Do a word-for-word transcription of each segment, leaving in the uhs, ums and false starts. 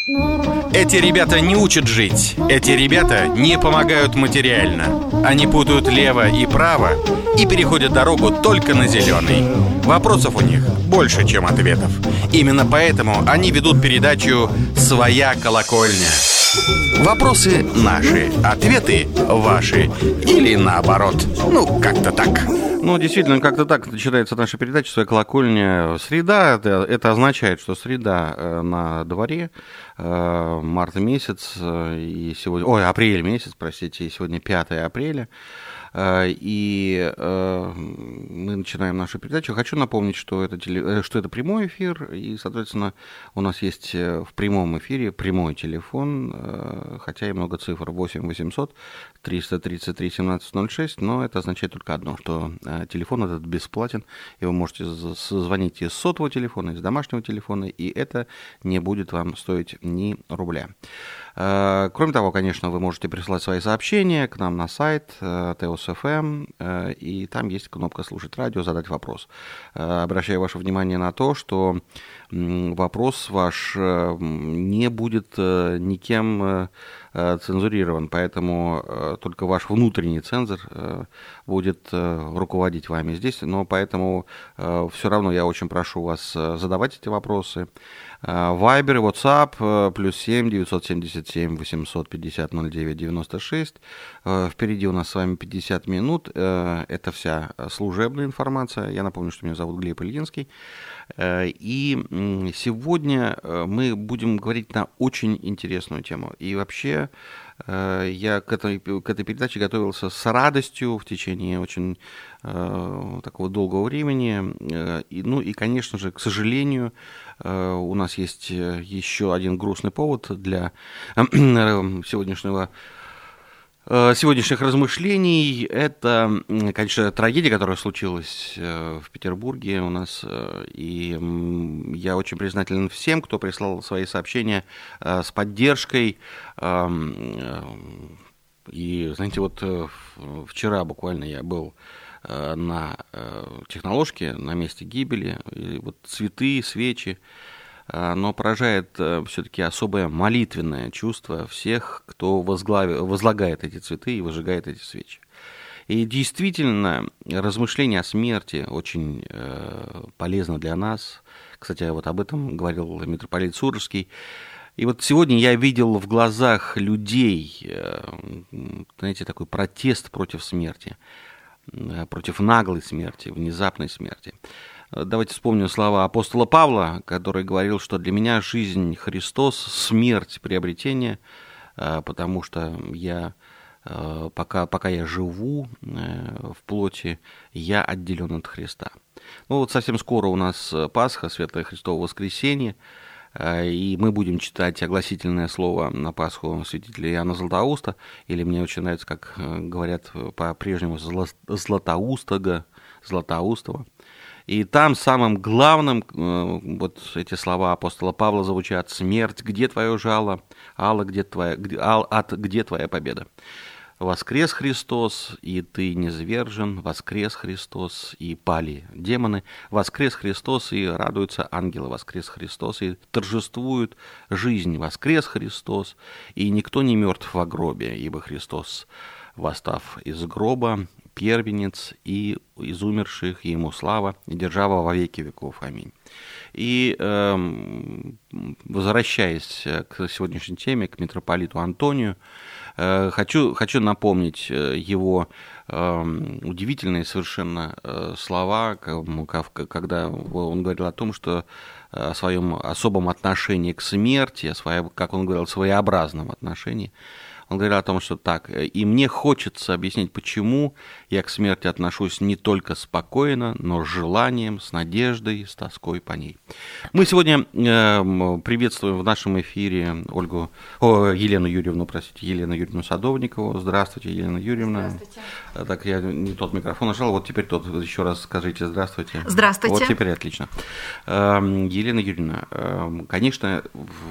Эти ребята не учат жить. Эти ребята не помогают материально. Они путают лево и право и переходят дорогу только на зеленый. Вопросов у них больше, чем ответов. Именно поэтому они ведут передачу «Своя колокольня». Вопросы наши, ответы ваши. Или наоборот. Ну, как-то так. Ну, действительно, как-то так начинается наша передача «Своя колокольня». Среда, это, это означает, что среда э, на дворе, э, март месяц, э, и сегодня, ой, апрель месяц, простите, и сегодня пятое апреля. И э, мы начинаем нашу передачу. Хочу напомнить, что это, теле... что это прямой эфир, и, соответственно, у нас есть в прямом эфире прямой телефон, э, хотя и много цифр, восемь восемьсот триста тридцать три семнадцать ноль шесть, но это означает только одно, что э, телефон этот бесплатен, и вы можете звонить из сотового телефона, из домашнего телефона, и это не будет вам стоить ни рубля. Кроме того, конечно, вы можете присылать свои сообщения к нам на сайт ТОС эф эм, и там есть кнопка «Слушать радио», «Задать вопрос». Обращаю ваше внимание на то, что вопрос ваш не будет никем цензурирован, поэтому только ваш внутренний цензор будет руководить вами здесь, но поэтому все равно я очень прошу вас задавать эти вопросы. Вайбер и WhatsApp плюс семь девятьсот семьдесят семь восемьсот пятьдесят ноль девять девяносто шесть. Впереди у нас с вами пятьдесят минут. Это вся служебная информация. Я напомню, что меня зовут Глеб Ильинский. И сегодня мы будем говорить на очень интересную тему. И вообще я к этой, к этой передаче готовился с радостью в течение очень э, такого долгого времени. И, ну и, конечно же, к сожалению, э, у нас есть еще один грустный повод для э, сегодняшнего сегодняшних размышлений. Это, конечно, трагедия, которая случилась в Петербурге у нас, и я очень признателен всем, кто прислал свои сообщения с поддержкой. И, знаете, вот вчера буквально я был на Техноложке, на месте гибели, и вот цветы, свечи, но поражает все-таки особое молитвенное чувство всех, кто возглавил, возлагает эти цветы и выжигает эти свечи. И действительно, размышление о смерти очень полезно для нас. Кстати, вот об этом говорил митрополит Суровский. И вот сегодня я видел в глазах людей, знаете, такой протест против смерти, против наглой смерти, внезапной смерти. Давайте вспомним слова апостола Павла, который говорил, что для меня жизнь Христос, смерть приобретение, потому что я, пока, пока я живу в плоти, я отделен от Христа. Ну вот совсем скоро у нас Пасха, Светлое Христово воскресенье, и мы будем читать огласительное слово на Пасху святителя Иоанна Златоуста, или мне очень нравится, как говорят по-прежнему, Златоустого, Златоустова. И там самым главным, вот эти слова апостола Павла звучат: «Смерть, где твое жало? Алла, где твоя, где, ал, ад, где твоя победа? Воскрес Христос, и ты низвержен, воскрес Христос, и пали демоны, воскрес Христос, и радуются ангелы, воскрес Христос, и торжествует жизнь, воскрес Христос, и никто не мертв во гробе, ибо Христос, восстав из гроба, первенец, и из умерших ему слава, и держава во веки веков. Аминь». И э, возвращаясь к сегодняшней теме, к митрополиту Антонию, э, хочу, хочу напомнить его э, удивительные совершенно э, слова, когда он говорил о том, что о своем особом отношении к смерти, о своем, как он говорил, своеобразном отношении. Он говорил о том, что так, и мне хочется объяснить, почему я к смерти отношусь не только спокойно, но с желанием, с надеждой, с тоской по ней. Мы сегодня э, приветствуем в нашем эфире Ольгу, о, Елену Юрьевну, простите, Елену Юрьевну Садовникову. Здравствуйте, Елена Юрьевна. Здравствуйте. Так, я не тот микрофон нажал, вот теперь тот, еще раз скажите здравствуйте. Здравствуйте. Вот теперь отлично. Э, Елена Юрьевна, э, конечно,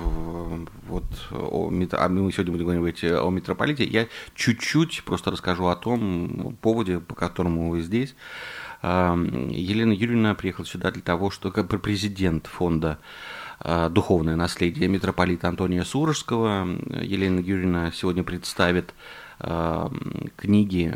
вот о, мы сегодня будем говорить о митрополите. Я чуть-чуть просто расскажу о том поводе, по которому вы здесь. Елена Юрьевна приехала сюда для того, что как президент фонда духовное наследие митрополита Антония Сурожского. Елена Юрьевна сегодня представит книги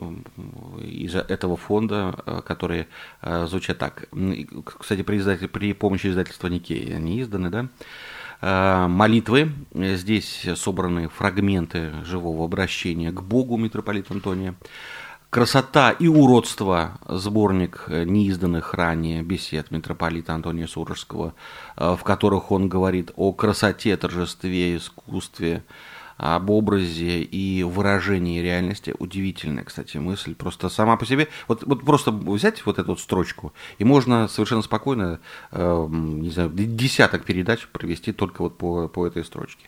из этого фонда, которые звучат так. Кстати, при, издатель, при помощи издательства Никея они изданы, да? Молитвы. Здесь собраны фрагменты живого обращения к Богу митрополита Антония. «Красота и уродство» – сборник неизданных ранее бесед митрополита Антония Сурожского, в которых он говорит о красоте, торжестве, искусстве, об образе и выражении реальности. Удивительная, кстати, мысль. Просто сама по себе. Вот, вот просто взять вот эту вот строчку, и можно совершенно спокойно, э, не знаю, десяток передач провести только вот по, по этой строчке.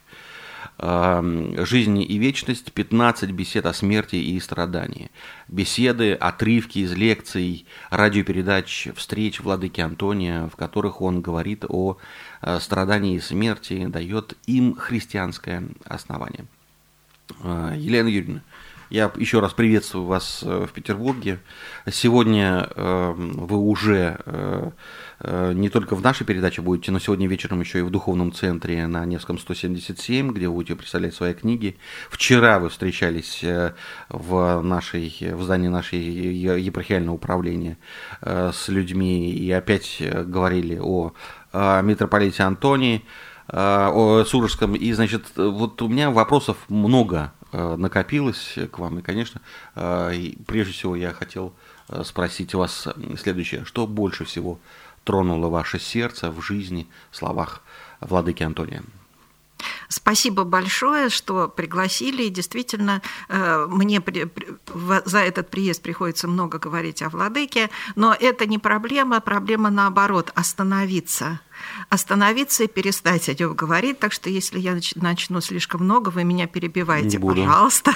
«Жизнь и вечность», пятнадцать бесед о смерти и страдании. Беседы, отрывки из лекций, радиопередач, встреч владыки Антония, в которых он говорит о страдании и смерти, дает им христианское основание. Елена Юрьевна, я еще раз приветствую вас в Петербурге. Сегодня вы уже не только в нашей передаче будете, но сегодня вечером еще и в Духовном центре на Невском сто семьдесят семь, где вы будете представлять свои книги. Вчера вы встречались в, нашей, в здании нашей епархиального управления с людьми и опять говорили о митрополите Антонии, о Сурожском. И, значит, вот у меня вопросов много накопилось к вам. И, конечно, прежде всего я хотел спросить вас следующее. Что больше всего тронуло ваше сердце в жизни, в словах владыки Антония? Спасибо большое, что пригласили. И действительно, мне за этот приезд приходится много говорить о владыке, но это не проблема, проблема наоборот – остановиться. Остановиться и перестать о нем говорить. Так что если я начну слишком много, вы меня перебивайте, пожалуйста.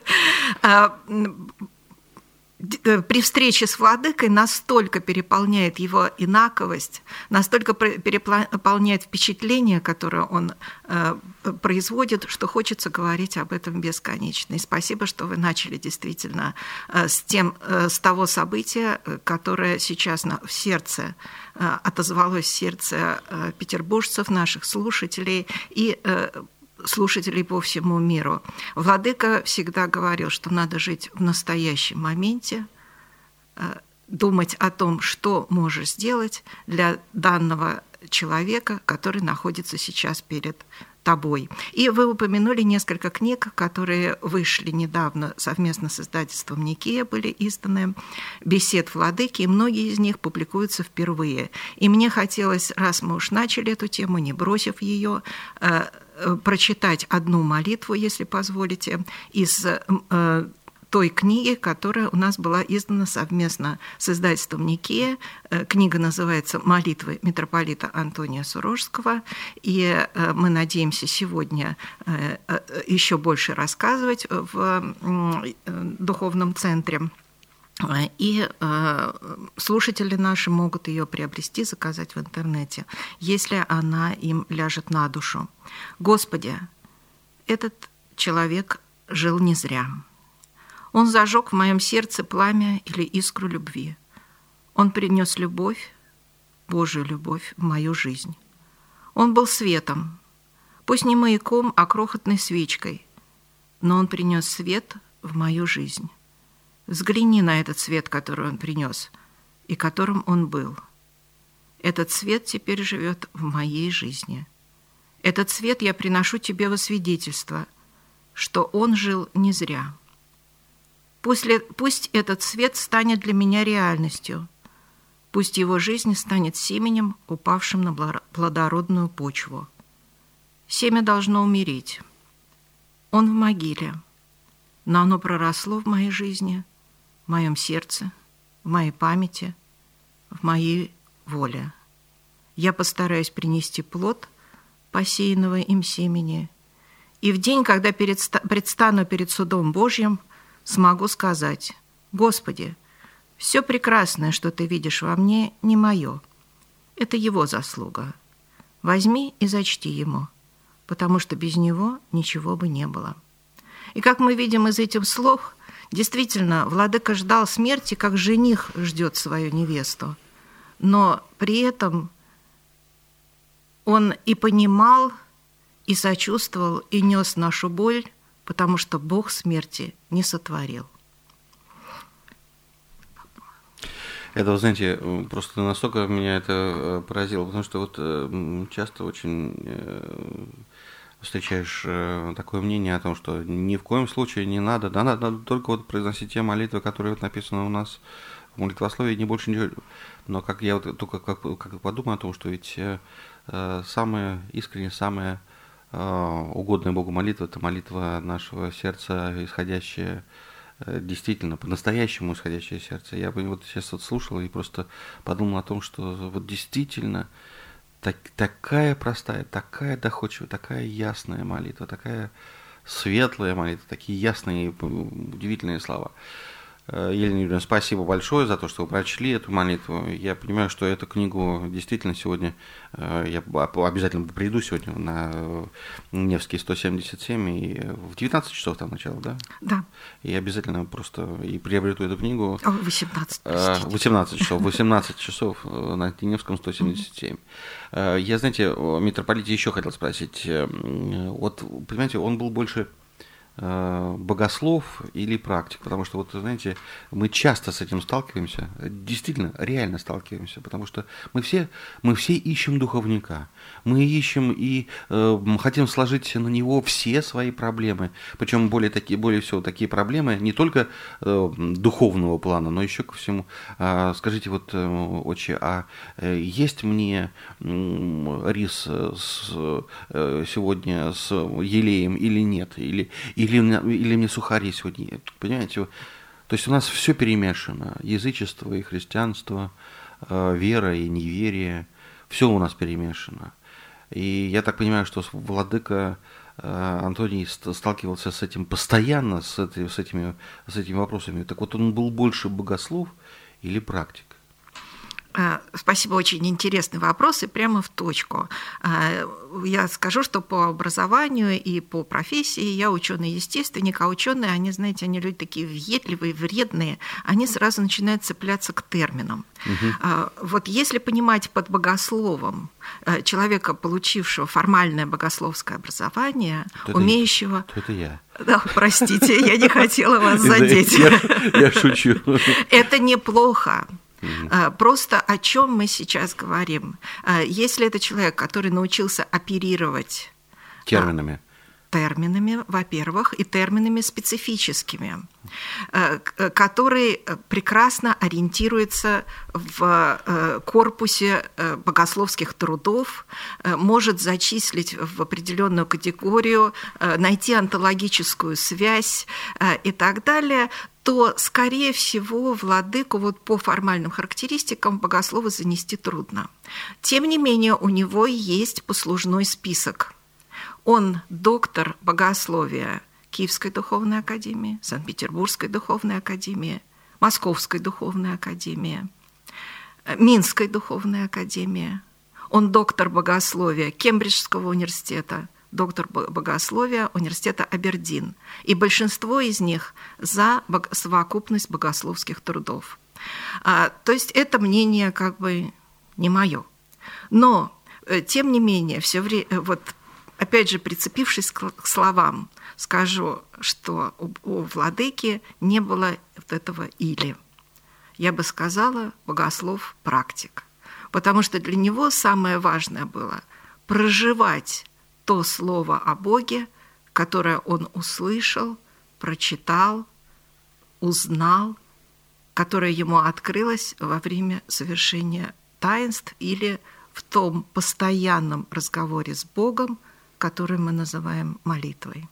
При встрече с владыкой настолько переполняет его инаковость, настолько переполняет впечатление, которое он э, производит, что хочется говорить об этом бесконечно. И спасибо, что вы начали действительно э, с, тем, э, с того события, которое сейчас на, в сердце, э, отозвалось в сердце э, петербуржцев, наших слушателей и э, слушателей по всему миру. Владыка всегда говорил, что надо жить в настоящем моменте, думать о том, что можешь сделать для данного человека, который находится сейчас перед тобой. И вы упомянули несколько книг, которые вышли недавно совместно с издательством Никея, были изданы, бесед владыки, и многие из них публикуются впервые. И мне хотелось, раз мы уж начали эту тему, не бросив ее, прочитать одну молитву, если позволите, из той книги, которая у нас была издана совместно с издательством Никея. Книга называется «Молитвы митрополита Антония Сурожского», и мы надеемся сегодня еще больше рассказывать в Духовном центре. И слушатели наши могут ее приобрести, заказать в интернете, если она им ляжет на душу. Господи, этот человек жил не зря. Он зажег в моем сердце пламя или искру любви. Он принес любовь, Божию любовь, в мою жизнь. Он был светом, пусть не маяком, а крохотной свечкой, но он принес свет в мою жизнь. Взгляни на этот свет, который он принес, и которым он был. Этот свет теперь живет в моей жизни. Этот свет я приношу тебе во свидетельство, что он жил не зря. Пусть, пусть этот свет станет для меня реальностью. Пусть его жизнь станет семенем, упавшим на плодородную почву. Семя должно умереть. Он в могиле, но оно проросло в моей жизни, в моем сердце, в моей памяти, в моей воле. Я постараюсь принести плод посеянного им семени, и в день, когда предстану перед судом Божьим, смогу сказать: «Господи, все прекрасное, что Ты видишь во мне, не мое. Это Его заслуга. Возьми и зачти Ему, потому что без Него ничего бы не было». И как мы видим из этих слов, действительно, владыка ждал смерти, как жених ждет свою невесту. Но при этом Он и понимал, и сочувствовал, и нес нашу боль, потому что Бог смерти не сотворил. Это, вы знаете, просто настолько меня это поразило, потому что вот часто очень встречаешь такое мнение о том, что ни в коем случае не надо, да, надо только вот произносить те молитвы, которые вот написаны у нас в молитвословии, не больше ничего. Но как я вот только как, как подумаю о том, что ведь самое искреннее, самое угодная Богу молитва – это молитва нашего сердца, исходящая действительно, по-настоящему исходящее сердце. Я бы вот сейчас вот слушал и просто подумал о том, что вот действительно так, такая простая, такая доходчивая, такая ясная молитва, такая светлая молитва, такие ясные, удивительные слова. Елена Юрьевна, спасибо большое за то, что вы прочли эту молитву. Я понимаю, что эту книгу действительно сегодня, я обязательно приду сегодня на Невский сто семьдесят семь, и в девятнадцать часов там начало, да? Да. И обязательно просто и приобрету эту книгу. восемнадцать. восемнадцать часов, восемнадцать часов на Невском сто семьдесят семь. Я, знаете, митрополите еще хотел спросить. Вот, понимаете, он был больше богослов или практик, потому что, вот, знаете, мы часто с этим сталкиваемся, действительно, реально сталкиваемся, потому что мы все, мы все ищем духовника, мы ищем и э, хотим сложить на него все свои проблемы, причем более, такие, более всего такие проблемы не только э, духовного плана, но еще ко всему. А, скажите, вот, э, отче, а э, есть мне э, рис с, э, сегодня с елеем или нет, или Или, или мне сухари сегодня, понимаете? То есть у нас все перемешано. Язычество и христианство, вера и неверие. Все у нас перемешано. И я так понимаю, что владыка Антоний сталкивался с этим постоянно, с, этой, с, этими, с этими вопросами. Так вот, он был больше богослов или практик? Спасибо, очень интересный вопрос и прямо в точку. Я скажу, что по образованию и по профессии я ученый-естественник, а ученые, они, знаете, они люди такие въедливые, вредные, они сразу начинают цепляться к терминам. Угу. Вот если понимать под богословом человека, получившего формальное богословское образование, это умеющего... Это я. Да, простите, я не хотела вас задеть. Я шучу. Это неплохо. Просто о чем мы сейчас говорим? Если это человек, который научился оперировать терминами, терминами, во-первых, и терминами специфическими, который прекрасно ориентируется в корпусе богословских трудов, может зачислить в определенную категорию, найти онтологическую связь и так далее, то, скорее всего, владыку вот по формальным характеристикам богослова занести трудно. Тем не менее, у него есть послужной список. Он доктор богословия Киевской духовной академии, Санкт-Петербургской духовной академии, Московской духовной академии, Минской духовной академии. Он доктор богословия Кембриджского университета, доктор богословия университета Абердин. И большинство из них за совокупность богословских трудов. А, то есть это мнение как бы не мое. Но, тем не менее, все время, вот, опять же, прицепившись к словам, скажу, что у, у владыки не было вот этого «или». Я бы сказала богослов-практик. Потому что для него самое важное было проживать то слово о Боге, которое он услышал, прочитал, узнал, которое ему открылось во время совершения таинств или в том постоянном разговоре с Богом, который мы называем молитвой.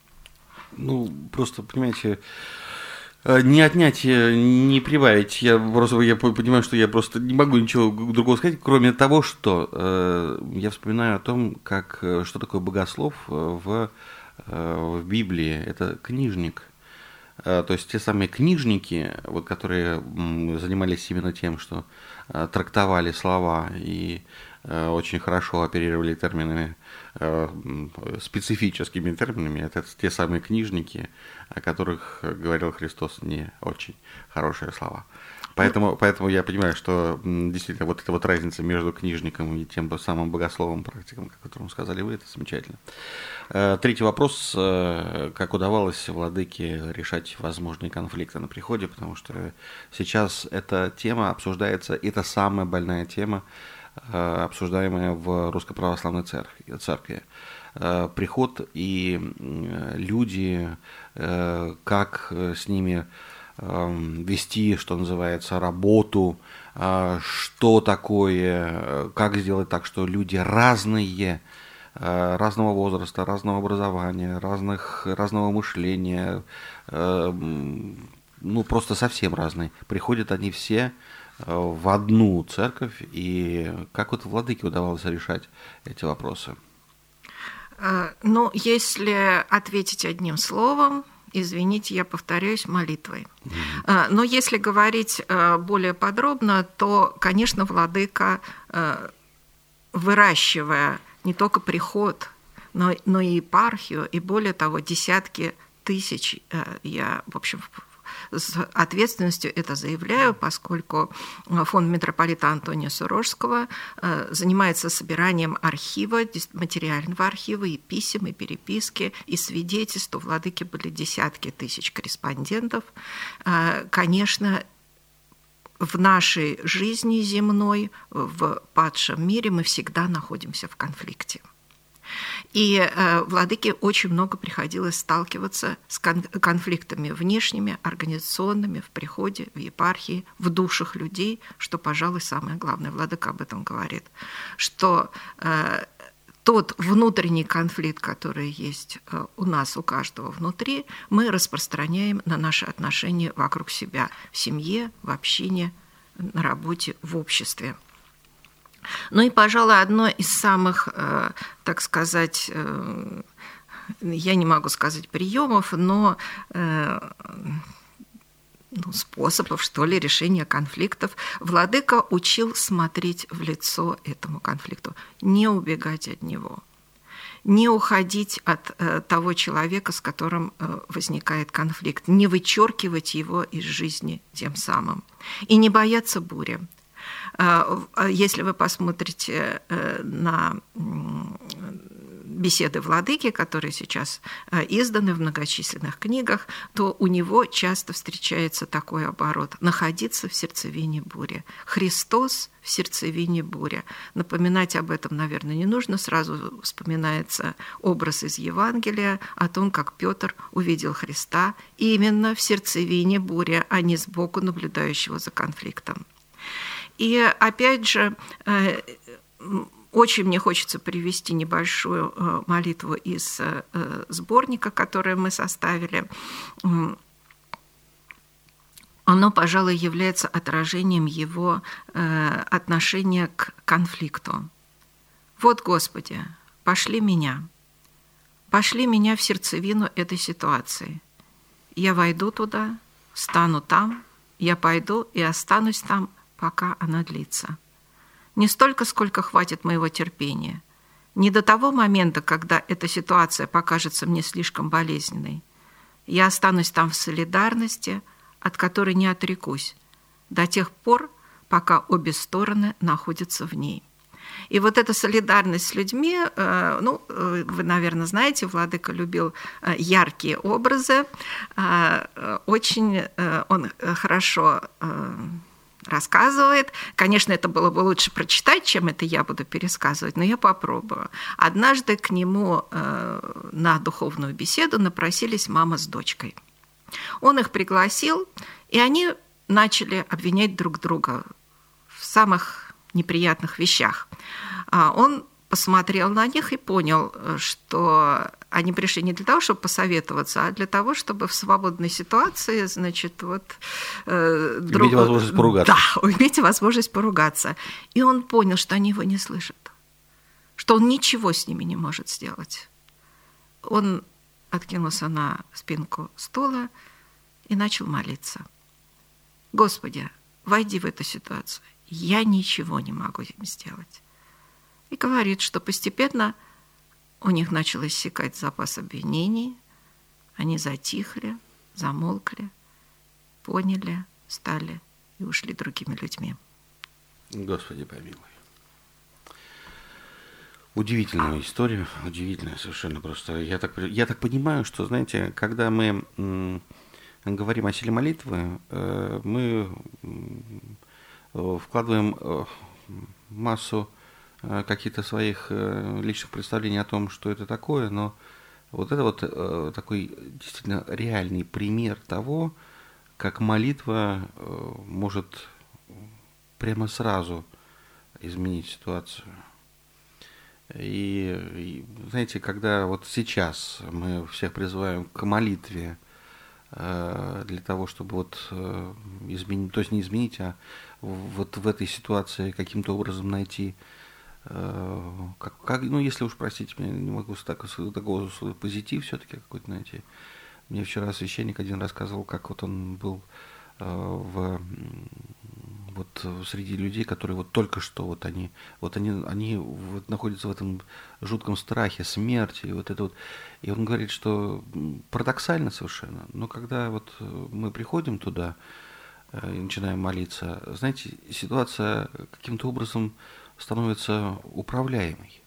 Ну, просто, понимаете, не отнять, не прибавить. Я просто я понимаю, что я просто не могу ничего другого сказать, кроме того, что э, я вспоминаю о том, как, что такое богослов в, в Библии. Это книжник. То есть те самые книжники, вот, которые занимались именно тем, что трактовали слова и очень хорошо оперировали терминами, специфическими терминами, это те самые книжники, о которых говорил Христос, не очень хорошие слова. Поэтому, поэтому я понимаю, что действительно вот эта вот разница между книжником и тем самым богословом, практиком, о котором сказали вы, это замечательно. Третий вопрос. Как удавалось владыке решать возможные конфликты на приходе, потому что сейчас эта тема обсуждается, это самая больная тема, обсуждаемая в Русской Православной Церкви. церкви. Приход и люди, как с ними вести, что называется, работу, что такое, как сделать так, что люди разные, разного возраста, разного образования, разных, разного мышления, ну просто совсем разные. Приходят они все в одну церковь, и как вот владыке удавалось решать эти вопросы? Ну, если ответить одним словом, извините, я повторяюсь, молитвой. Mm-hmm. Но если говорить более подробно, то, конечно, владыка, выращивая не только приход, но, но и епархию, и более того, десятки тысяч, я, в общем, с ответственностью это заявляю, поскольку фонд митрополита Антония Сурожского занимается собиранием архива, материального архива, и писем, и переписки, и свидетельств. У владыки были десятки тысяч корреспондентов. Конечно, в нашей жизни земной, в падшем мире мы всегда находимся в конфликте. И э, владыке очень много приходилось сталкиваться с кон- конфликтами внешними, организационными, в приходе, в епархии, в душах людей, что, пожалуй, самое главное. Владыка об этом говорит, что э, тот внутренний конфликт, который есть э, у нас, у каждого внутри, мы распространяем на наши отношения вокруг себя, в семье, в общине, на работе, в обществе. Ну и, пожалуй, одно из самых, так сказать, я не могу сказать приемов, но ну, способов, что ли, решения конфликтов. Владыка учил смотреть в лицо этому конфликту, не убегать от него, не уходить от того человека, с которым возникает конфликт, не вычеркивать его из жизни тем самым, и не бояться бури. Если вы посмотрите на беседы владыки, которые сейчас изданы в многочисленных книгах, то у него часто встречается такой оборот – находиться в сердцевине бури. Христос в сердцевине бури. Напоминать об этом, наверное, не нужно. Сразу вспоминается образ из Евангелия о том, как Петр увидел Христа именно в сердцевине бури, а не сбоку наблюдающего за конфликтом. И опять же, очень мне хочется привести небольшую молитву из сборника, который мы составили. Оно, пожалуй, является отражением его отношения к конфликту. «Вот, Господи, пошли меня, пошли меня в сердцевину этой ситуации. Я войду туда, стану там, я пойду и останусь там, пока она длится. Не столько, сколько хватит моего терпения. Не до того момента, когда эта ситуация покажется мне слишком болезненной. Я останусь там в солидарности, от которой не отрекусь, до тех пор, пока обе стороны находятся в ней». И вот эта солидарность с людьми, ну, вы, наверное, знаете, владыка любил яркие образы, очень он хорошо рассказывает. Конечно, это было бы лучше прочитать, чем это я буду пересказывать, но я попробую. Однажды к нему на духовную беседу напросились мама с дочкой. Он их пригласил, и они начали обвинять друг друга в самых неприятных вещах. Он посмотрел на них и понял, что они пришли не для того, чтобы посоветоваться, а для того, чтобы в свободной ситуации, значит, вот... Э, друг... Иметь возможность поругаться. Да, иметь возможность поругаться. И он понял, что они его не слышат, что он ничего с ними не может сделать. Он откинулся на спинку стула и начал молиться. «Господи, войди в эту ситуацию. Я ничего не могу им сделать». И говорит, что постепенно у них начал иссякать запас обвинений, они затихли, замолкли, поняли, стали и ушли другими людьми. Господи помилуй. Удивительная история, удивительная совершенно просто. Я так, я так понимаю, что, знаете, когда мы м, говорим о силе молитвы, э, мы э, вкладываем э, массу э, каких-то своих э, личных представлений о том, что это такое, но вот это вот э, такой действительно реальный пример того, как молитва э, может прямо сразу изменить ситуацию. И, и, знаете, когда вот сейчас мы всех призываем к молитве э, для того, чтобы вот э, изменить, то есть не изменить, а вот в этой ситуации каким-то образом найти, э, как, как, ну, если уж, простите меня, не могу так, такого позитив все-таки какой-то, знаете. Мне вчера священник один рассказывал, как вот он был э, в... вот среди людей, которые вот только что вот они, вот они, они вот находятся в этом жутком страхе смерти, и вот это вот, и он говорит, что парадоксально совершенно, но когда вот мы приходим туда и начинаем молиться, знаете, ситуация каким-то образом становится управляемой.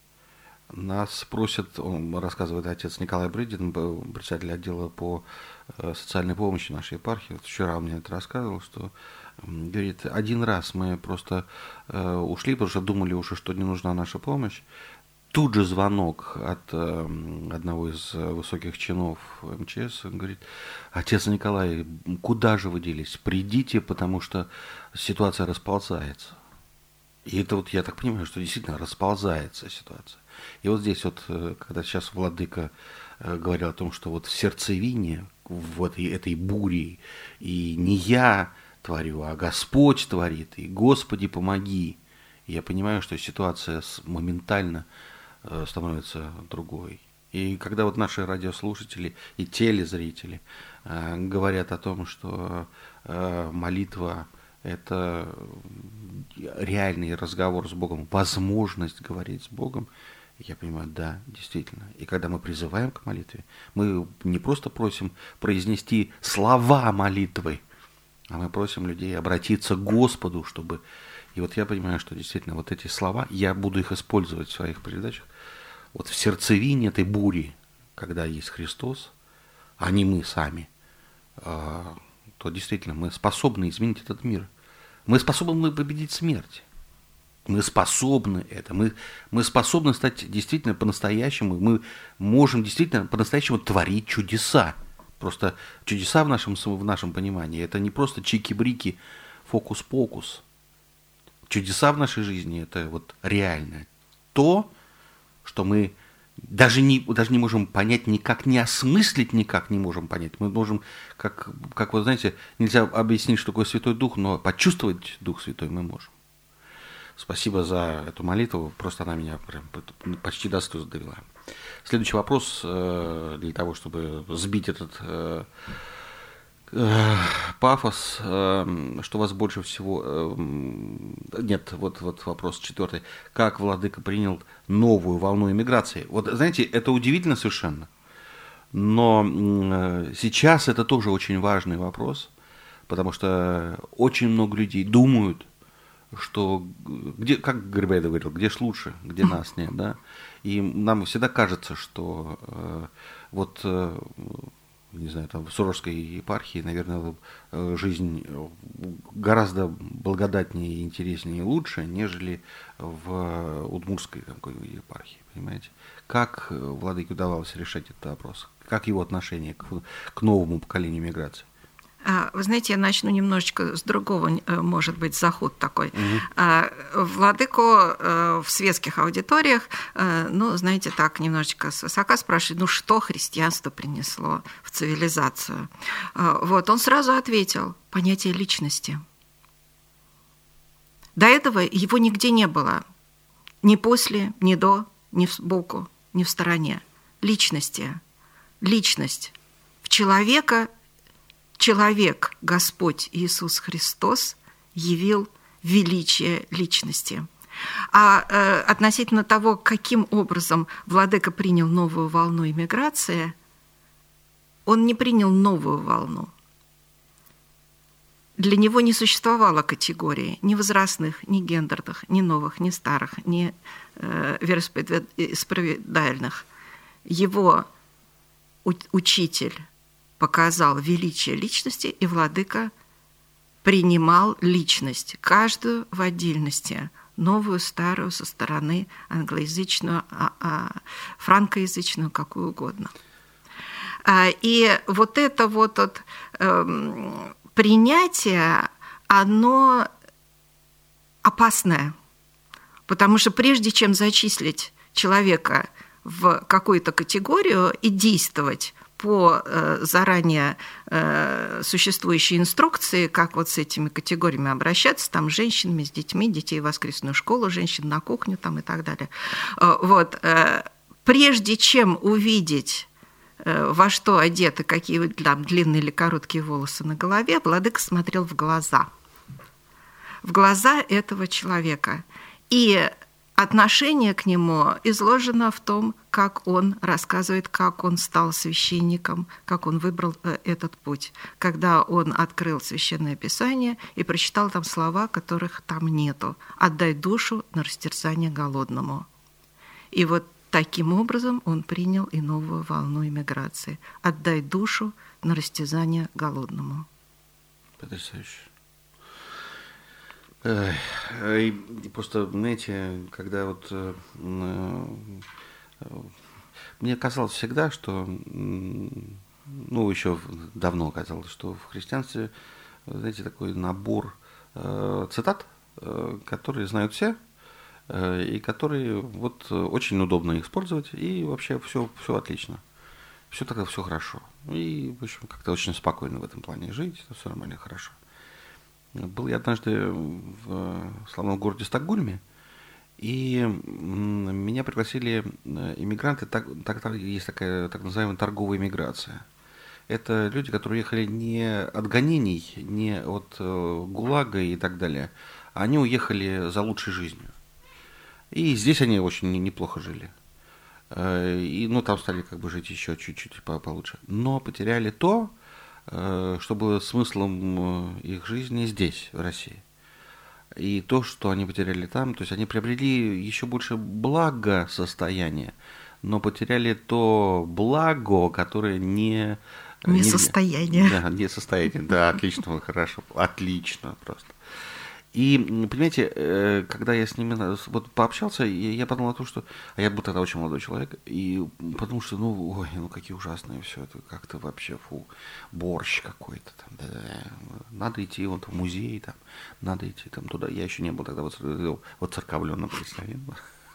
Нас просят, он рассказывает отец Николай Брыдин, председатель отдела по социальной помощи нашей епархии, вот вчера он мне это рассказывал, что говорит, один раз мы просто э, ушли, потому что думали уже, что не нужна наша помощь. Тут же звонок от э, одного из высоких чинов эм че эс. Он говорит, отец Николай, куда же вы делись? Придите, потому что ситуация расползается. И это вот, я так понимаю, что действительно расползается ситуация. И вот здесь вот, когда сейчас владыка э, говорил о том, что вот в сердцевине, в этой, этой буре, и не я творю, а Господь творит, и Господи, помоги. И я понимаю, что ситуация моментально э, становится другой. И когда вот наши радиослушатели и телезрители э, говорят о том, что э, молитва – это реальный разговор с Богом, возможность говорить с Богом, я понимаю, да, действительно. И когда мы призываем к молитве, мы не просто просим произнести слова молитвы, а мы просим людей обратиться к Господу, чтобы... И вот я понимаю, что действительно вот эти слова, я буду их использовать в своих передачах, вот в сердцевине этой бури, когда есть Христос, а не мы сами, то действительно мы способны изменить этот мир. Мы способны победить смерть. Мы способны это. Мы, мы способны стать действительно по-настоящему, мы можем действительно по-настоящему творить чудеса. Просто чудеса в нашем, в нашем понимании – это не просто чики-брики, фокус-покус. Чудеса в нашей жизни – это вот реально то, что мы даже не, даже не можем понять, никак не осмыслить, никак не можем понять. Мы можем, как, как вы знаете, нельзя объяснить, что такое Святой Дух, но почувствовать Дух Святой мы можем. Спасибо за эту молитву, просто она меня прям почти до слез довела. Следующий вопрос, для того, чтобы сбить этот э, э, пафос, э, что вас больше всего... Э, нет, вот, вот вопрос четвертый. Как владыка принял новую волну эмиграции? Вот, знаете, это удивительно совершенно, но э, сейчас это тоже очень важный вопрос, потому что очень много людей думают, что, где, как Грибоедов говорил, где ж лучше, где нас нет, да? И нам всегда кажется, что э, вот, э, не знаю, там в Сурожской епархии, наверное, жизнь гораздо благодатнее, интереснее и лучше, нежели в Удмуртской такой епархии, понимаете? Как владыке удавалось решать этот вопрос? Как его отношение к, к новому поколению миграции? Вы знаете, я начну немножечко с другого, может быть, заход такой. Угу. Владыку в светских аудиториях, ну, знаете, так немножечко свысока спрашивают, ну, что христианство принесло в цивилизацию? Вот, он сразу ответил, понятие личности. До этого его нигде не было. Ни после, ни до, ни сбоку, ни в стороне. Личности. Личность. В человека... Человек, Господь Иисус Христос, явил величие личности. А э, относительно того, каким образом владыка принял новую волну иммиграции, он не принял новую волну. Для него не существовало категорий ни возрастных, ни гендерных, ни новых, ни старых, ни э, вероисповедальных. Его учитель показал величие личности, и владыка принимал личность, каждую в отдельности, новую, старую, со стороны англоязычную, а, а, франкоязычную, какую угодно. А, и вот это вот, вот э, принятие, оно опасное, потому что прежде чем зачислить человека в какую-то категорию и действовать по э, заранее э, существующей инструкции, как вот с этими категориями обращаться, там, с женщинами, с детьми, детей в воскресную школу, женщин на кухню там, и так далее. Э, вот, э, прежде чем увидеть, э, во что одеты, какие там длинные или короткие волосы на голове, владыка смотрел в глаза. В глаза этого человека. И отношение к нему изложено в том, как он рассказывает, как он стал священником, как он выбрал этот путь, когда он открыл Священное Писание и прочитал там слова, которых там нету. «Отдай душу на растерзание голодному». И вот таким образом он принял и новую волну эмиграции. «Отдай душу на растерзание голодному». Потрясающе. И просто, знаете, когда вот э, э, мне казалось всегда, что, ну, еще давно казалось, что в христианстве, знаете, такой набор э, цитат, э, которые знают все, э, и которые вот очень удобно их использовать, и вообще все, все отлично. Все тогда все хорошо. И, в общем, как-то очень спокойно в этом плане жить, все нормально, хорошо. Был я однажды в славном городе Стокгольме, и меня пригласили иммигранты, так, так, есть такая так называемая торговая миграция. Это люди, которые уехали не от гонений, не от ГУЛАГа и так далее, а они уехали за лучшей жизнью. И здесь они очень неплохо жили. И, ну, там стали как бы жить еще чуть-чуть получше. Но потеряли то, что было смыслом их жизни здесь, в России. И то, что они потеряли там, то есть они приобрели еще больше благосостояния, но потеряли то благо, которое не... Не состояние. Да, не состояние, да, отлично, хорошо, отлично просто. И, понимаете, когда я с ними вот пообщался, я подумал о том, что... А я был тогда очень молодой человек, и подумал, что, ну, ой, ну, какие ужасные все это, как-то вообще, фу, борщ какой-то там, да, надо идти вот в музей, там, надо идти там туда. Я еще не был тогда вот, вот церковленным представителем.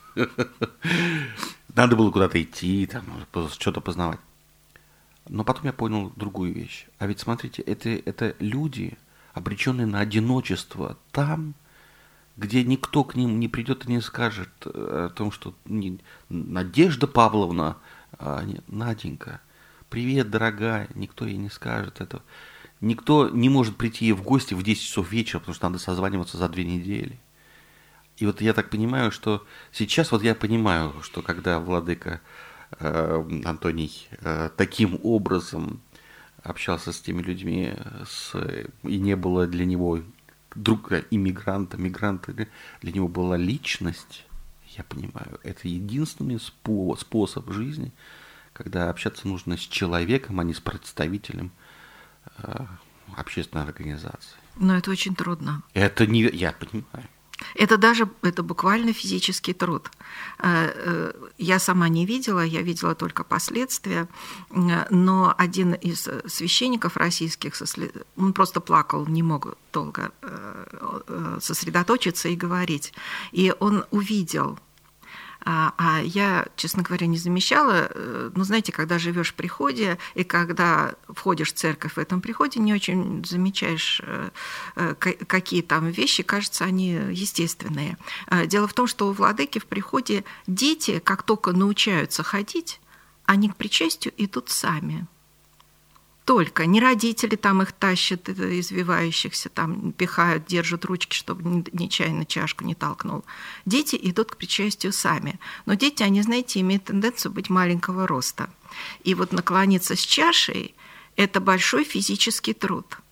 Надо было куда-то идти, там, что-то познавать. Но потом я понял другую вещь. А ведь, смотрите, это, это люди... обреченные на одиночество там, где никто к ним не придет и не скажет о том, что не, Надежда Павловна, а, нет, Наденька, привет, дорогая, никто ей не скажет этого. Никто не может прийти ей в гости в десять часов вечера, потому что надо созваниваться за две недели. И вот я так понимаю, что сейчас вот я понимаю, что когда владыка э, Антоний э, таким образом общался с теми людьми, с, и не было для него друга, иммигранта, мигранта, для него была личность, я понимаю, это единственный способ жизни, когда общаться нужно с человеком, а не с представителем э, общественной организации. Но это очень трудно. Это не... Я понимаю. Это даже, это буквально физический труд. Я сама не видела, я видела только последствия, но один из священников российских, он просто плакал, не мог долго сосредоточиться и говорить. И он увидел, а я, честно говоря, не замечала, ну, знаете, когда живешь в приходе, и когда входишь в церковь в этом приходе, не очень замечаешь, какие там вещи, кажется, они естественные. Дело в том, что у владыки в приходе дети, как только научаются ходить, они к причастию идут сами. Только не родители там их тащат, извивающихся, там пихают, держат ручки, чтобы нечаянно чашку не толкнул. Дети идут к причастию сами. Но дети, они, знаете, имеют тенденцию быть маленького роста. И вот наклониться с чашей – это большой физический труд.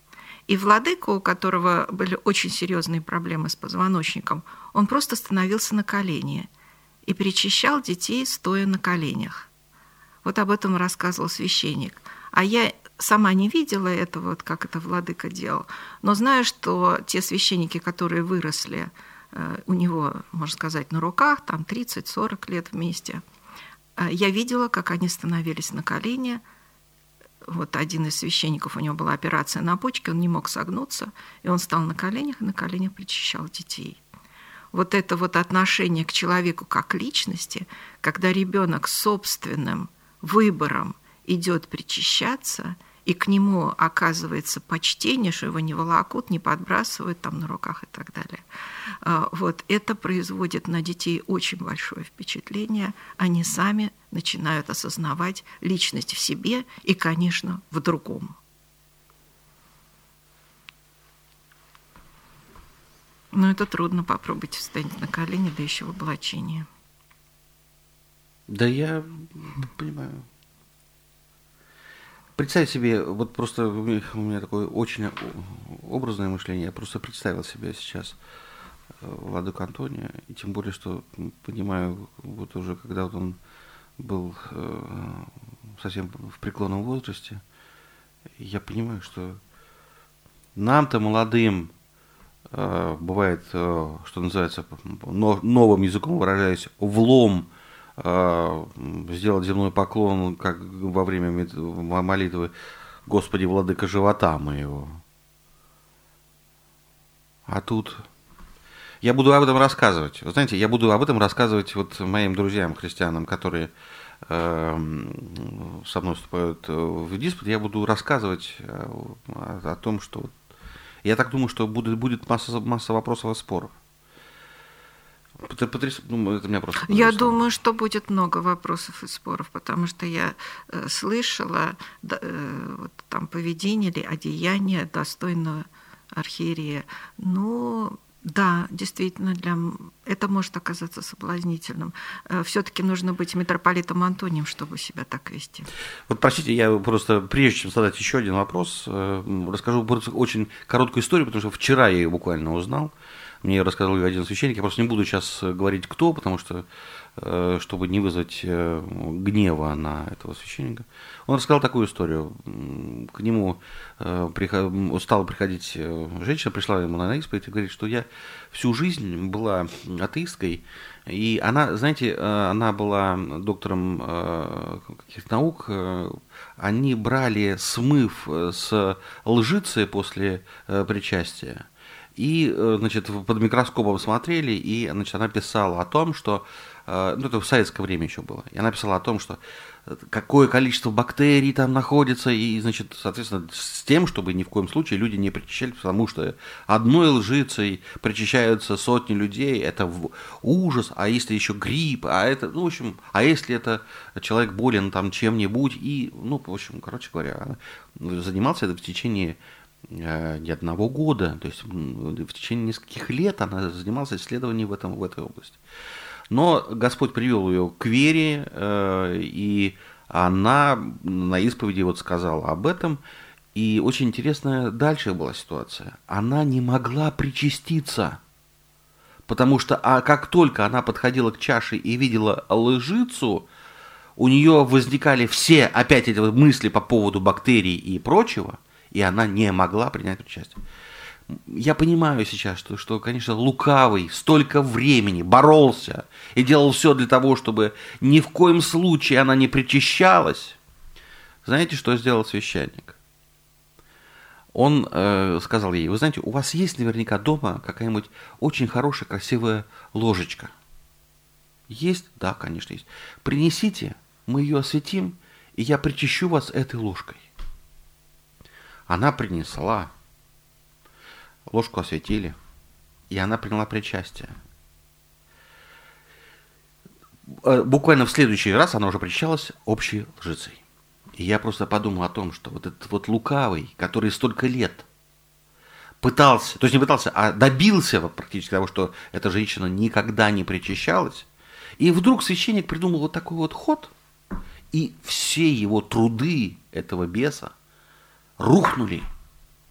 И владыка, у которого были очень серьезные проблемы с позвоночником, он просто становился на колени и причащал детей, стоя на коленях. Вот об этом рассказывал священник. А я сама не видела этого, вот как это владыка делал, но знаю, что те священники, которые выросли у него, можно сказать, на руках, там тридцать-сорок лет вместе, я видела, как они становились на колени. Вот один из священников, у него была операция на почке, он не мог согнуться, и он стал на коленях, и на коленях причащал детей. Вот это вот отношение к человеку как к личности, когда ребенок собственным выбором идет причащаться, и к нему оказывается почтение, что его не волокут, не подбрасывают там на руках и так далее. Вот это производит на детей очень большое впечатление. Они сами начинают осознавать личность в себе и, конечно, в другом. Но это трудно, попробовать встать на колени, да еще в облачении. Да я понимаю. Представь себе, вот просто у меня такое очень образное мышление, я просто представил себе сейчас владыку Антония, и тем более, что понимаю, вот уже когда вот он был совсем в преклонном возрасте, я понимаю, что нам-то молодым бывает, что называется, новым языком выражаясь, влом сделать земной поклон, как во время молитвы «Господи, владыка живота моего». А тут я буду об этом рассказывать. Вы знаете, я буду об этом рассказывать вот моим друзьям, христианам, которые э, со мной вступают в диспут. Я буду рассказывать о, о том, что... Я так думаю, что будет, будет масса, масса вопросов и споров. Это, потряс... ну, это меня просто я думаю, что будет много вопросов и споров, потому что я э, слышала э, вот, там поведение или одеяние достойного архиерея. Но да, действительно, для... это может оказаться соблазнительным. Э, все-таки нужно быть митрополитом Антонием, чтобы себя так вести. Вот простите, я просто, прежде чем задать еще один вопрос, э, расскажу очень короткую историю, потому что вчера я ее буквально узнал. Мне рассказал один священник, я просто не буду сейчас говорить кто, потому что, чтобы не вызвать гнева на этого священника. Он рассказал такую историю. К нему стала приходить женщина, пришла ему на исповедь и говорит, что я всю жизнь была атеисткой, и она, знаете, она была доктором каких-то наук, они брали смыв с лжицы после причастия, и, значит, под микроскопом смотрели, и, значит, она писала о том, что, ну, это в советское время еще было, и она писала о том, что какое количество бактерий там находится, и, значит, соответственно, с тем, чтобы ни в коем случае люди не причащались, потому что одной лжицей причащаются сотни людей, это ужас, а если еще грипп, а это, ну, в общем, а если это человек болен там чем-нибудь, и, ну, в общем, короче говоря, занимался это в течение не одного года, то есть в течение нескольких лет она занималась исследованием в, этом, в этой области. Но Господь привел ее к вере, и она на исповеди вот сказала об этом. И очень интересная дальше была ситуация. Она не могла причаститься, потому что а как только она подходила к чаше и видела лжицу, у нее возникали все опять эти мысли по поводу бактерий и прочего, и она не могла принять участие. Я понимаю сейчас, что, что, конечно, лукавый столько времени боролся и делал все для того, чтобы ни в коем случае она не причащалась. Знаете, что сделал священник? Он э, сказал ей, вы знаете, у вас есть наверняка дома какая-нибудь очень хорошая, красивая ложечка? Есть? Да, конечно, есть. Принесите, мы ее осветим, и я причащу вас этой ложкой. Она принесла, ложку осветили, и она приняла причастие. Буквально в следующий раз она уже причащалась общей лжицей. И я просто подумал о том, что вот этот вот лукавый, который столько лет пытался, то есть не пытался, а добился практически того, что эта женщина никогда не причащалась, и вдруг священник придумал вот такой вот ход, и все его труды этого беса рухнули.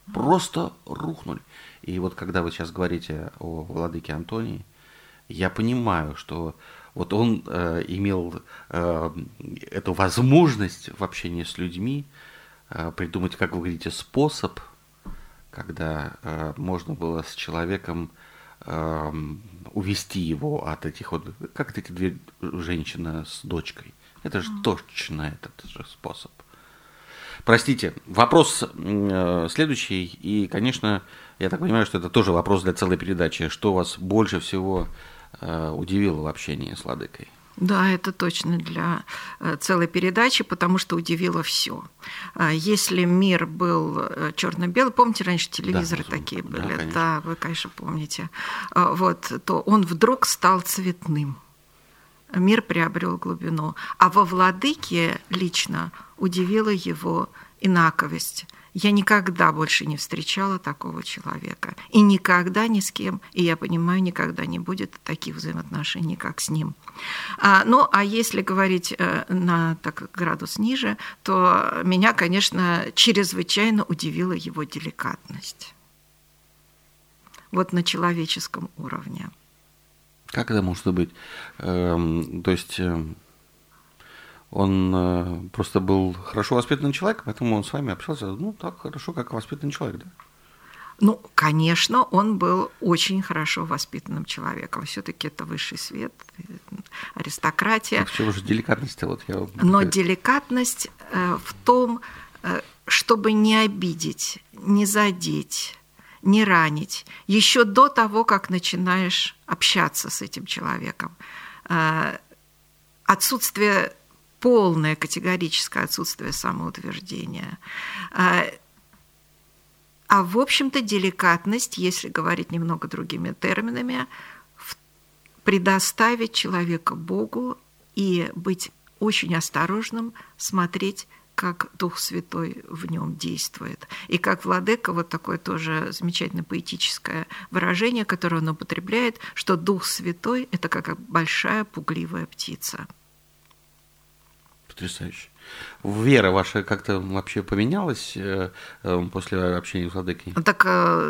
просто рухнули. И вот когда вы сейчас говорите о владыке Антонии, я понимаю, что вот он э, имел э, эту возможность в общении с людьми э, придумать, как вы говорите, способ, когда э, можно было с человеком э, увести его от этих вот, как эти две женщины с дочкой. Это же точно этот же способ. Простите, вопрос э, следующий, и, конечно, я так понимаю, что это тоже вопрос для целой передачи. Что вас больше всего э, удивило в общении с владыкой? Да, это точно для целой передачи, потому что удивило все. Если мир был черно-белый, помните, раньше телевизоры да, такие были, да, да, вы, конечно, помните, вот, то он вдруг стал цветным. Мир приобрел глубину. А во владыке лично удивила его инаковость. Я никогда больше не встречала такого человека. И никогда ни с кем, и я понимаю, никогда не будет таких взаимоотношений, как с ним. А, ну, а если говорить на так, градус ниже, то меня, конечно, чрезвычайно удивила его деликатность. Вот на человеческом уровне. Как это может быть? Эм, то есть... Эм... Он э, просто был хорошо воспитанный человек, поэтому он с вами общался, ну, так хорошо, как воспитанный человек, да? Ну, конечно, он был очень хорошо воспитанным человеком. Все-таки это высший свет, аристократия. Так в чем же деликатность-то? Вот я... Но деликатность э, в том, э, чтобы не обидеть, не задеть, не ранить, еще до того, как начинаешь общаться с этим человеком. Э, отсутствие... полное категорическое отсутствие самоутверждения. А в общем-то деликатность, если говорить немного другими терминами, предоставить человека Богу и быть очень осторожным, смотреть, как Дух Святой в нем действует. И как владыка, вот такое тоже замечательное поэтическое выражение, которое он употребляет, что Дух Святой – это как большая пугливая птица. Потрясающе. Вера ваша как-то вообще поменялась э, э, после общения с владыкой? Так э,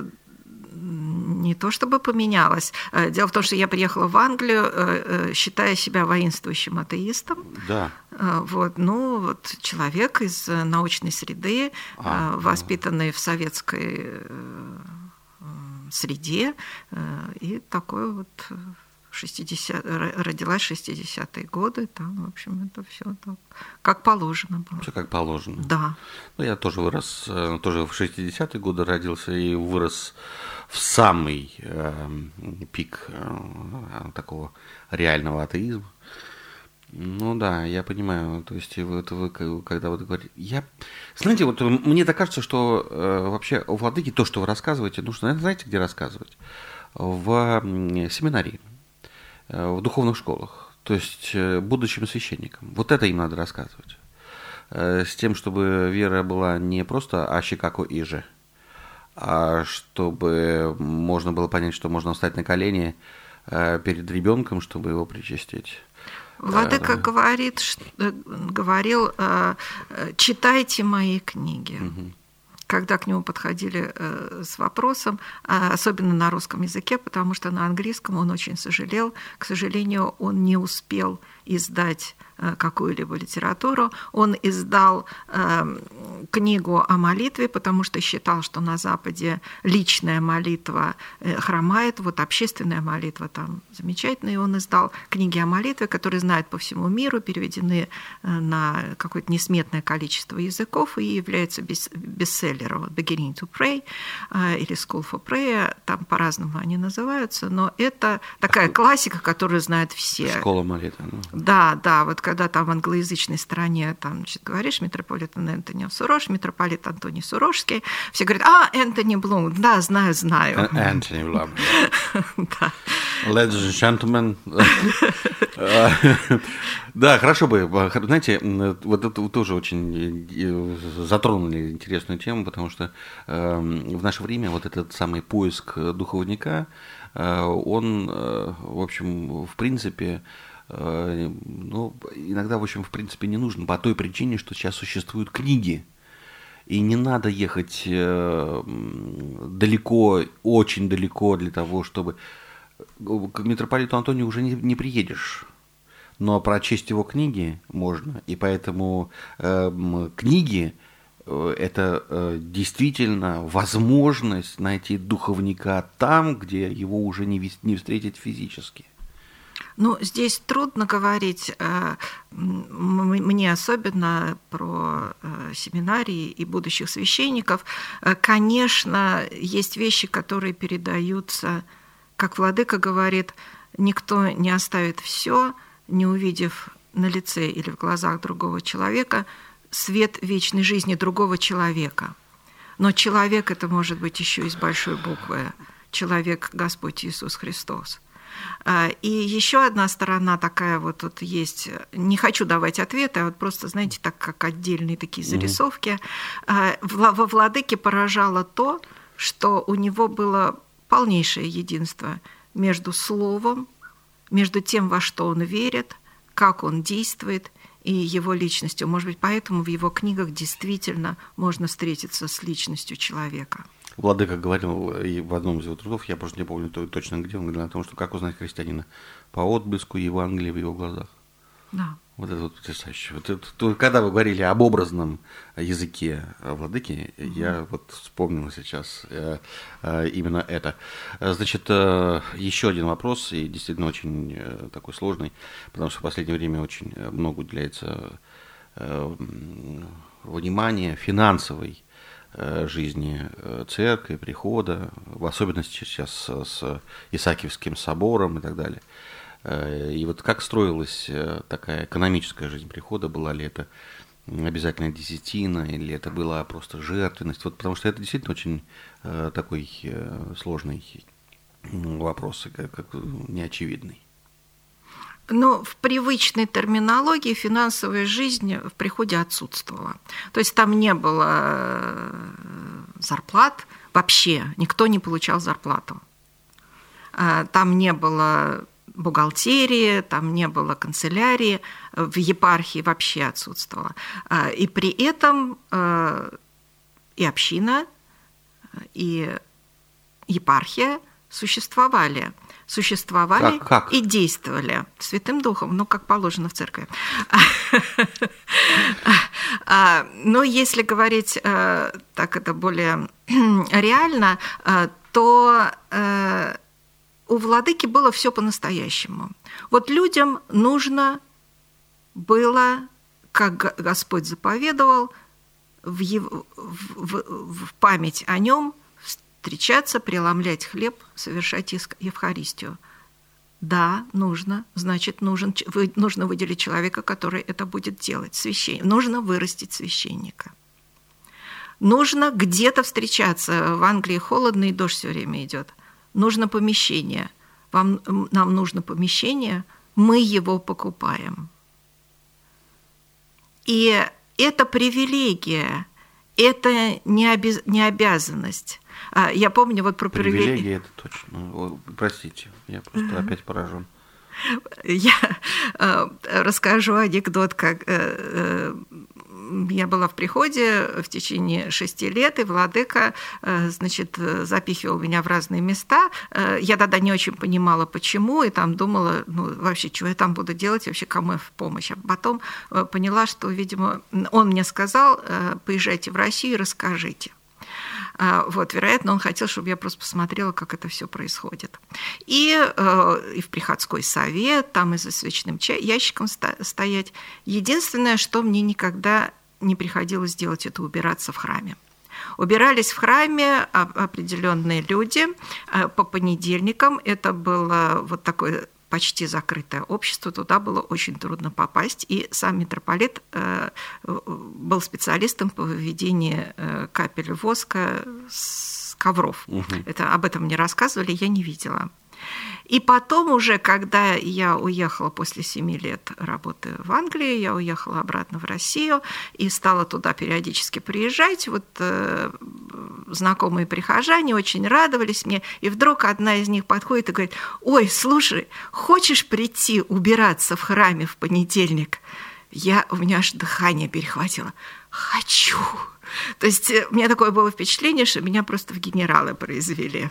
не то чтобы поменялась. Дело в том, что я приехала в Англию, э, считая себя воинствующим атеистом. Да. Э, вот, ну, вот человек из научной среды, а, э, воспитанный а. в советской э, среде, э, и такой вот... шестидесятые, родилась в шестидесятые годы, там, в общем, это все так, как положено было. Все как положено. Да. Ну, я тоже вырос, тоже в шестидесятые годы родился и вырос в самый э, пик э, такого реального атеизма. Ну да, я понимаю, то есть вот вы, когда вы говорите, я, знаете, вот мне так кажется, что э, вообще о владыке то, что вы рассказываете, нужно, знаете, где рассказывать? В семинарии. В духовных школах, то есть будущим священникам. Вот это им надо рассказывать. С тем, чтобы вера была не просто «аще како иже», а чтобы можно было понять, что можно встать на колени перед ребенком, чтобы его причастить. Владыка говорит, говорил, читайте мои книги. Угу. Когда к нему подходили э, с вопросом, э, особенно на русском языке, потому что на английском он очень сожалел. К сожалению, он не успел издать э, какую-либо литературу. Он издал э, книгу о молитве, потому что считал, что на Западе личная молитва э, хромает, вот общественная молитва там замечательная. И он издал книги о молитве, которые знают по всему миру, переведены э, на какое-то несметное количество языков и являются бес- бестселлером. Beginning to Pray или School for Prayer, там по-разному они называются, но это такая классика, которую знают все. Школа молитвы. Ну. Да, да, вот когда там в англоязычной стране там, значит, говоришь митрополит Энтони Сурош, митрополит Антоний Сурожский, все говорят, а, Энтони Блум, да, знаю, знаю. Энтони Блум. Да. Ladies and gentlemen. Да, хорошо бы, знаете, вот это тоже очень затронули интересную тему, потому что в наше время вот этот самый поиск духовника, он, в общем, в принципе, ну, иногда, в общем, в принципе, не нужен по той причине, что сейчас существуют книги. И не надо ехать далеко, очень далеко для того, чтобы... К митрополиту Антонию уже не, не приедешь. Но прочесть его книги можно. И поэтому э, книги – это э, действительно возможность найти духовника там, где его уже не, не встретить физически. Ну, здесь трудно говорить, мне особенно про семинарии и будущих священников. Конечно, есть вещи, которые передаются, как владыка говорит, никто не оставит все, не увидев на лице или в глазах другого человека свет вечной жизни другого человека. Но человек это может быть еще и с большой буквы. Человек Господь Иисус Христос. И еще одна сторона такая вот тут есть, не хочу давать ответы, а вот просто, знаете, так как отдельные такие зарисовки. Mm-hmm. Во владыке поражало то, что у него было полнейшее единство между словом, между тем, во что он верит, как он действует, и его личностью. Может быть, поэтому в его книгах действительно можно встретиться с личностью человека. Владыка говорил и в одном из его трудов, я просто не помню точно где, он говорил о том, что как узнать христианина по отблеску Евангелия в его глазах. Да. Вот это вот потрясающе. Вот это, когда вы говорили об образном языке владыки, mm-hmm. я вот вспомнил сейчас э, э, именно это. Значит, э, еще один вопрос, и действительно очень э, такой сложный, потому что в последнее время очень много уделяется э, внимания финансовой жизни церкви, прихода, в особенности сейчас с Исаакиевским собором и так далее. И вот как строилась такая экономическая жизнь прихода, была ли это обязательно десятина, или это была просто жертвенность, вот потому что это действительно очень такой сложный вопрос, как, как неочевидный. Но в привычной терминологии финансовая жизнь в приходе отсутствовала. То есть там не было зарплат, вообще никто не получал зарплату. Там не было бухгалтерии, там не было канцелярии, в епархии вообще отсутствовало. И при этом и община, и епархия существовали. Существовали как, как? и действовали Святым Духом, ну, как положено в церкви. Но если говорить так это более реально, то у владыки было все по-настоящему. Вот людям нужно было, как Господь заповедовал, в, его, в, в память о нем встречаться, преломлять хлеб, совершать Евхаристию. Да, нужно, значит, нужен, нужно выделить человека, который это будет делать. Священник. Нужно вырастить священника. Нужно где-то встречаться. В Англии холодно и дождь все время идет. Нужно помещение. Вам, нам нужно помещение, мы его покупаем. И это привилегия, это не, обяз, не обязанность. Я помню вот про привилегии. Привилегия, это точно. Простите, я просто uh-huh. опять поражен. Я э, расскажу анекдот, как э, я была в приходе в течение шести лет, и владыка, э, значит, запихивал меня в разные места. Э, я тогда не очень понимала, почему, и там думала, ну, вообще, что я там буду делать, вообще, кому я в помощь. А потом э, поняла, что, видимо, он мне сказал, э, поезжайте в Россию и расскажите. Вот, вероятно, он хотел, чтобы я просто посмотрела, как это все происходит. И, и в приходской совет, там и за свечным ящиком стоять. Единственное, что мне никогда не приходилось делать, это убираться в храме. Убирались в храме определенные люди по понедельникам. Это было вот такое почти закрытое общество, туда было очень трудно попасть. И сам митрополит э, был специалистом по выведению э, капель воска с ковров. Угу. Это, об этом мне рассказывали, я не видела. И потом уже, когда я уехала после семи лет работы в Англии, я уехала обратно в Россию и стала туда периодически приезжать. Вот э, знакомые прихожане очень радовались мне. И вдруг одна из них подходит и говорит: «Ой, слушай, хочешь прийти убираться в храме в понедельник?» я, у меня аж дыхание перехватило. Хочу! То есть у меня такое было впечатление, что меня просто в генералы произвели.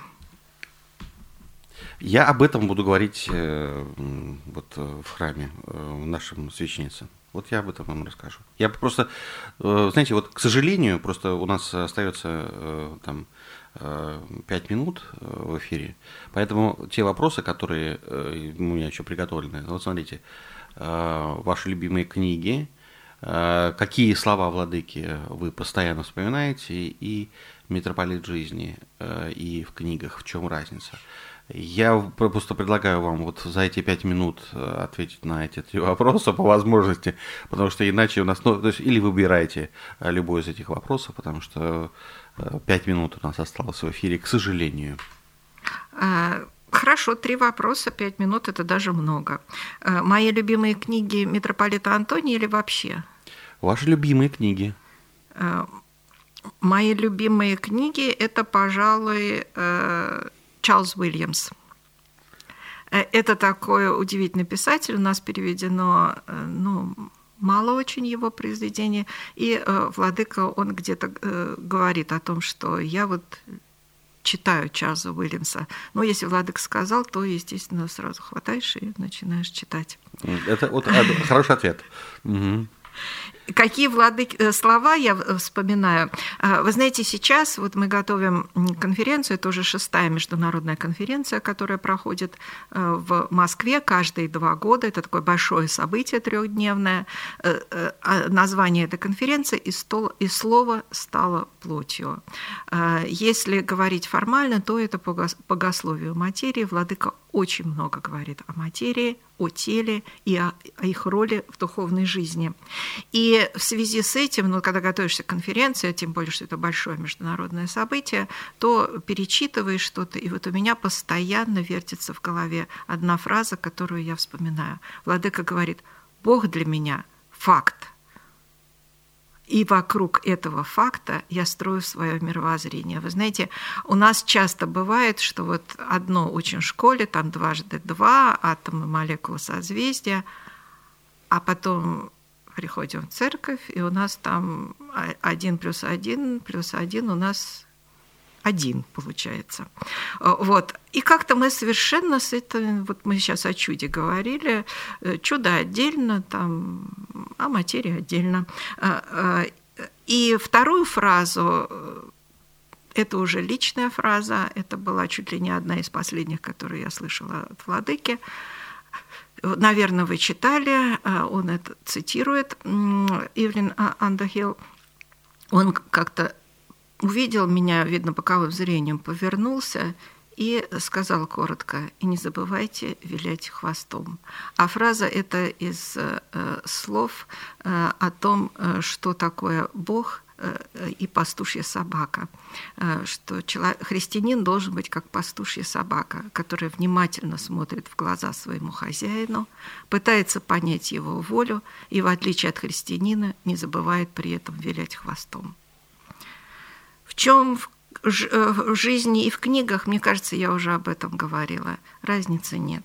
Я об этом буду говорить э, вот, в храме, э, в нашем священнице. Вот я об этом вам расскажу. Я просто, э, знаете, вот, к сожалению, просто у нас остается э, там э, пять минут в эфире, поэтому те вопросы, которые э, у меня еще приготовлены, вот смотрите, э, ваши любимые книги, э, какие слова владыки вы постоянно вспоминаете, и митрополит жизни, э, и в книгах, в чем разница? Я просто предлагаю вам вот за эти пять минут ответить на эти три вопроса по возможности, потому что иначе у нас, ну, то есть или выбирайте любой из этих вопросов, потому что пять минут у нас осталось в эфире, к сожалению. Хорошо, три вопроса, пять минут – это даже много. Мои любимые книги митрополита Антония или вообще? Ваши любимые книги. Мои любимые книги – это, пожалуй, Чарльз Уильямс. Это такой удивительный писатель, у нас переведено, ну, мало очень его произведений, и владыка, он где-то говорит о том, что я вот читаю Чарльза Уильямса. Но если владыка сказал, то, естественно, сразу хватаешь и начинаешь читать. Это вот хороший ответ. Угу. Какие владыки, слова я вспоминаю? Вы знаете, сейчас вот мы готовим конференцию, это уже шестая международная конференция, которая проходит в Москве каждые два года. Это такое большое событие трехдневное. Название этой конференции «И слово стало плотью». Если говорить формально, то это по богословию материи. Владыка очень много говорит о материи, о теле и о, о их роли в духовной жизни. И в связи с этим, ну, когда готовишься к конференции, тем более, что это большое международное событие, то перечитываешь что-то, и вот у меня постоянно вертится в голове одна фраза, которую я вспоминаю. Владыка говорит: «Бог для меня – факт». И вокруг этого факта я строю свое мировоззрение. Вы знаете, у нас часто бывает, что вот одно учим в школе, там дважды два, атомы, молекулы, созвездия, а потом приходим в церковь, и у нас там один плюс один плюс один у нас один получается. Вот. И как-то мы совершенно с этим, вот мы сейчас о чуде говорили, чудо отдельно, там, а материя отдельно. И вторую фразу, это уже личная фраза, это была чуть ли не одна из последних, которую я слышала от владыки. Наверное, вы читали, он это цитирует, Ивлин Андерхилл. Он как-то увидел меня, видно, боковым зрением, повернулся и сказал коротко: «И не забывайте вилять хвостом». А фраза эта из э, слов э, о том, э, что такое Бог э, и пастушья собака. Э, что человек, христианин должен быть как пастушья собака, которая внимательно смотрит в глаза своему хозяину, пытается понять его волю и, в отличие от христианина, не забывает при этом вилять хвостом. В чем в жизни и в книгах, мне кажется, я уже об этом говорила, разницы нет.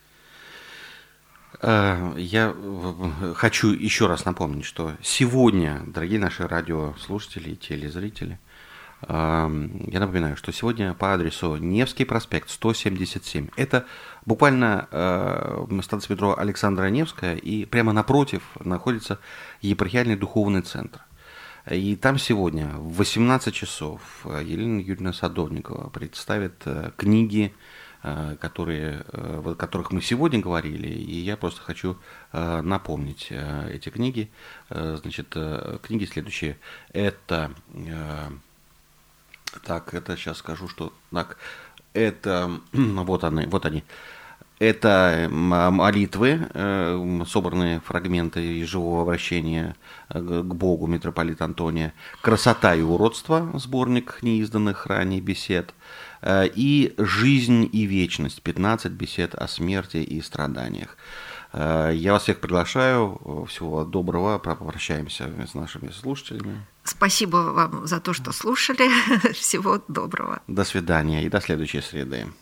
Я хочу еще раз напомнить, что сегодня, дорогие наши радиослушатели и телезрители, я напоминаю, что сегодня по адресу Невский проспект, сто семьдесят семь. Это буквально станция метро Александра Невская, и прямо напротив находится епархиальный духовный центр. И там сегодня в восемнадцать часов Елена Юрьевна Садовникова представит книги, которые, о которых мы сегодня говорили, и я просто хочу напомнить эти книги. Значит, книги следующие. Это, так, это сейчас скажу, что, так, это, вот они, вот они. Это молитвы, собранные фрагменты из живого обращения к Богу митрополита Антония, «Красота и уродство», сборник неизданных ранее бесед, и «Жизнь и вечность», пятнадцать бесед о смерти и страданиях. Я вас всех приглашаю. Всего доброго. Попрощаемся с нашими слушателями. Спасибо вам за то, что слушали. Всего доброго. До свидания и до следующей среды.